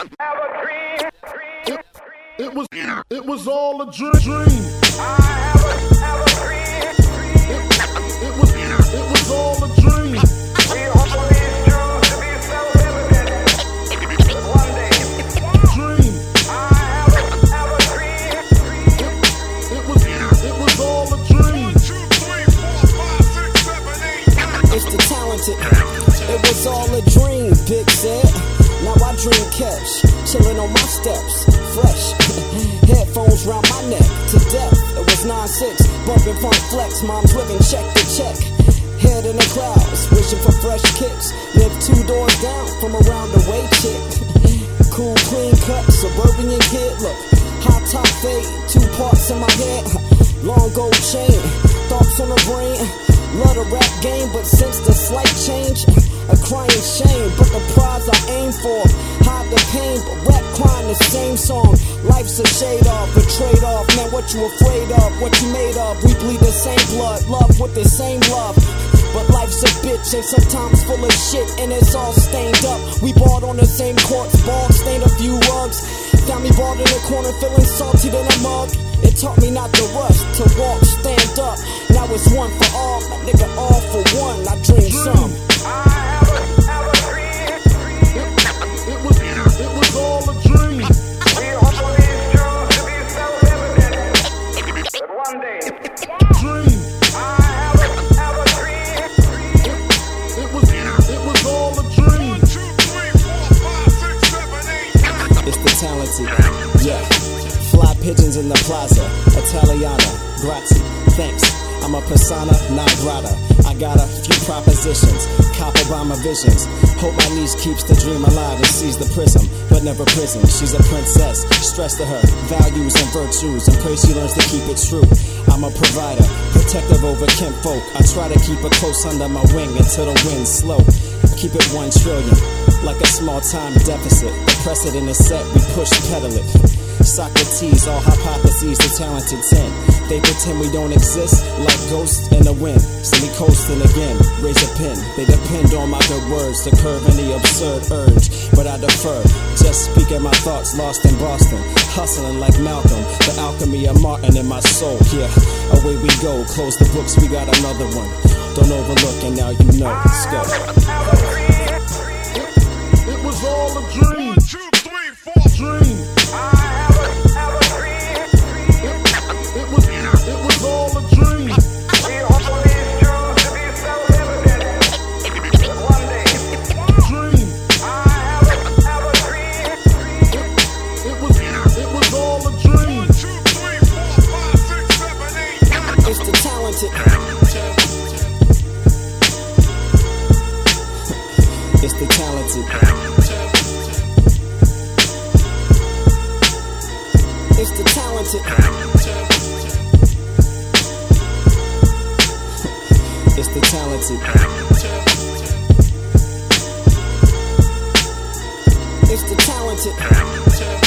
It was all a dream. It was all a dream. We hold these truths to be self-evident. One day, Dream. I have a dream. It was all a dream. 1, 2, 3, 4, 5, 6, 7, 8. It's the talented. It was all a dream, Big said. Now I dream catch, chillin' on my steps, fresh. Headphones round my neck to death. It was 9-6, bumping funk flex. Mom's living check to check. Head in the clouds, wishing for fresh kicks. Live 2 doors down from around the way chick. Cool, clean cut, suburban kid. Look, high top fade, 2 parts in my head. Long gold chain, thoughts on the brain. Love the rap game, but since the slight change, a crying shame. But the prize I aim for, hide the pain, but rap crying the same song. Life's a shade off, a trade off. Man, what you afraid of, what you made of. We bleed the same blood, love with the same love. But life's a bitch and sometimes full of shit, and it's all stained up. We balled on the same courts, balled, stained a few rugs. Found me balled in the corner, feeling salty than a mug. It taught me not to rush, to walk, stand up. Now it's one for all, my nigga, all for one. I dream some. I have a dream. It was all a dream. We hold these truths to be self-evident. But one day, Dream. I have a dream. It was all a dream. 1, 2, 3, 4, 5, 6, 7, 8. It's the talented, yeah. Fly pigeons in the plaza, Italiana, grazie, thanks. I'm a persona non grata. I got a few propositions, cop Obama visions. Hope my niece keeps the dream alive and sees the prism, but never prison. She's a princess, stress to her, values and virtues, and pray she learns to keep it true. I'm a provider, protective over kinfolk. I try to keep her close under my wing until the wind's slow. Keep it 1 trillion, like a small time deficit. The precedent is set, we push pedal it. Socrates, all hypotheses, the talented 10. They pretend we don't exist, like ghosts in the wind. See me coasting again, raise a pin. They depend on my good words to curb any absurd urge. But I defer, just speaking my thoughts lost in Boston. Hustling like Malcolm, the alchemy of Martin in my soul. Yeah, away we go, close the books, we got another one. Don't overlook and now you know, let's go. It was all a dream. 1, 2, 3, 4. Dream. I have a dream. It was all a dream. We hold these truths to be self-evident. But one day, Dream. I have a dream. It was all a dream. 1, 2, 3, 4, 5, 6, 7, 8. It's the talented. It's the talented. It's the talented. It's the talented. It's the talented.